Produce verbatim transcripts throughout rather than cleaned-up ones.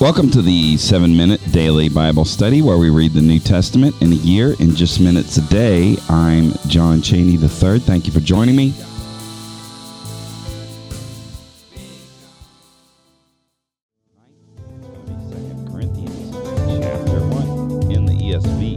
Welcome to the seven-minute daily Bible study where we read the New Testament in a year in just minutes a day. I'm John Cheney the third. Thank you for joining me. Second Corinthians chapter one in the E S V.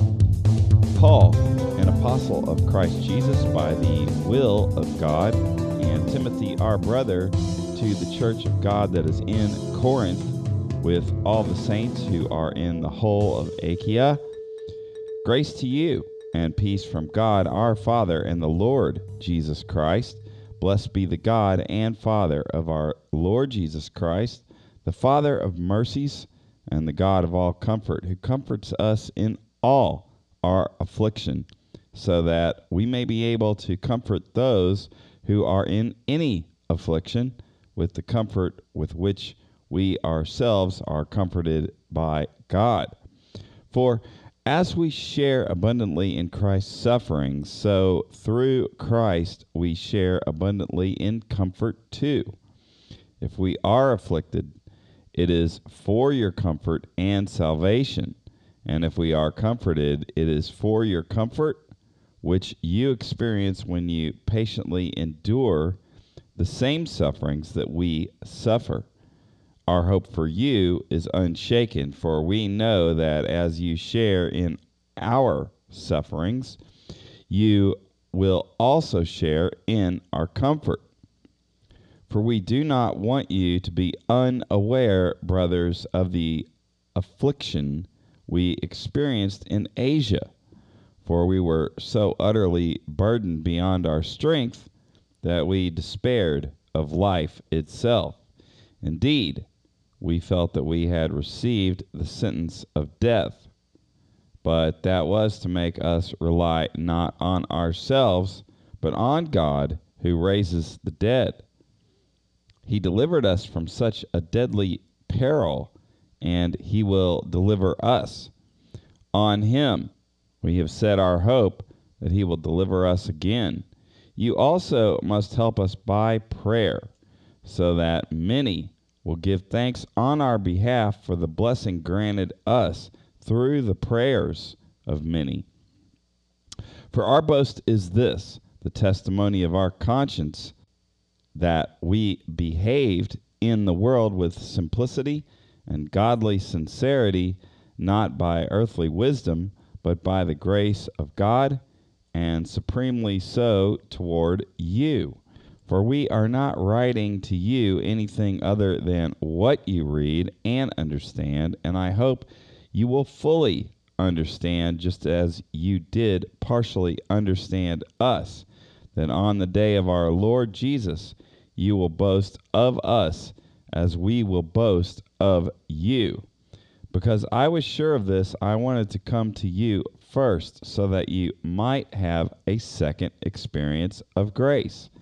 Paul, an apostle of Christ Jesus by the will of God, and Timothy, our brother, to the church of God that is in Corinth, with all the saints who are in the whole of Achaia. Grace to you and peace from God our Father and the Lord Jesus Christ. Blessed be the God and Father of our Lord Jesus Christ, the Father of mercies and the God of all comfort, who comforts us in all our affliction, so that we may be able to comfort those who are in any affliction with the comfort with which we ourselves are comforted by God. For as we share abundantly in Christ's sufferings, so through Christ we share abundantly in comfort too. If we are afflicted, it is for your comfort and salvation. And if we are comforted, it is for your comfort, which you experience when you patiently endure the same sufferings that we suffer. Our hope for you is unshaken, for we know that as you share in our sufferings, you will also share in our comfort. For we do not want you to be unaware, brothers, of the affliction we experienced in Asia, for we were so utterly burdened beyond our strength that we despaired of life itself. Indeed, we felt that we had received the sentence of death, but that was to make us rely not on ourselves, but on God who raises the dead. He delivered us from such a deadly peril, and he will deliver us. On him we have set our hope that he will deliver us again. You also must help us by prayer, so that many will give thanks on our behalf for the blessing granted us through the prayers of many. For our boast is this, the testimony of our conscience, that we behaved in the world with simplicity and godly sincerity, not by earthly wisdom, but by the grace of God, and supremely so toward you. For we are not writing to you anything other than what you read and understand, and I hope you will fully understand, just as you did partially understand us, that on the day of our Lord Jesus you will boast of us as we will boast of you. Because I was sure of this, I wanted to come to you first, so that you might have a second experience of grace.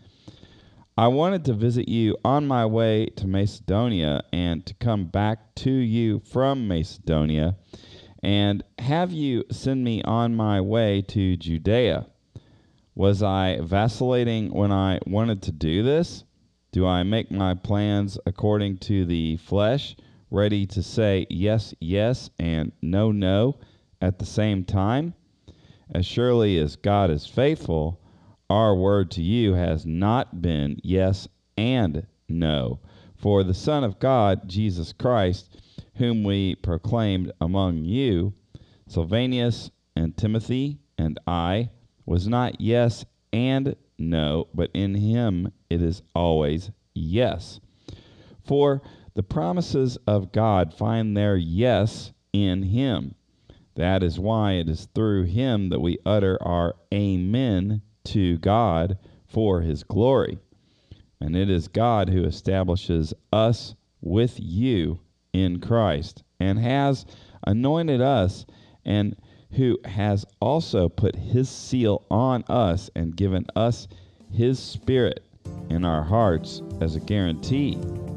I wanted to visit you on my way to Macedonia and to come back to you from Macedonia and have you send me on my way to Judea. Was I vacillating when I wanted to do this? Do I make my plans according to the flesh, ready to say yes, yes, and no, no at the same time? As surely as God is faithful, our word to you has not been yes and no. For the Son of God, Jesus Christ, whom we proclaimed among you, Silvanus and Timothy and I, was not yes and no, but in him it is always yes. For the promises of God find their yes in him. That is why it is through him that we utter our amen to God for his glory. And it is God who establishes us with you in Christ, and has anointed us, and who has also put his seal on us and given us his Spirit in our hearts as a guarantee.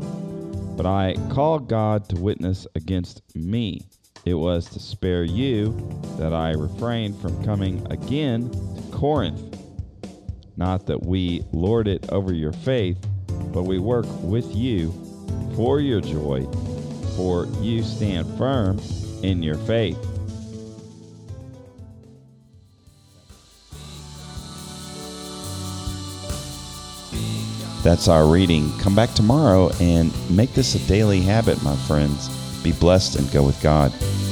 But I call God to witness against me. It was to spare you that I refrained from coming again to Corinth. Not that we lord it over your faith, but we work with you for your joy, for you stand firm in your faith. That's our reading. Come back tomorrow and make this a daily habit, my friends. Be blessed and go with God.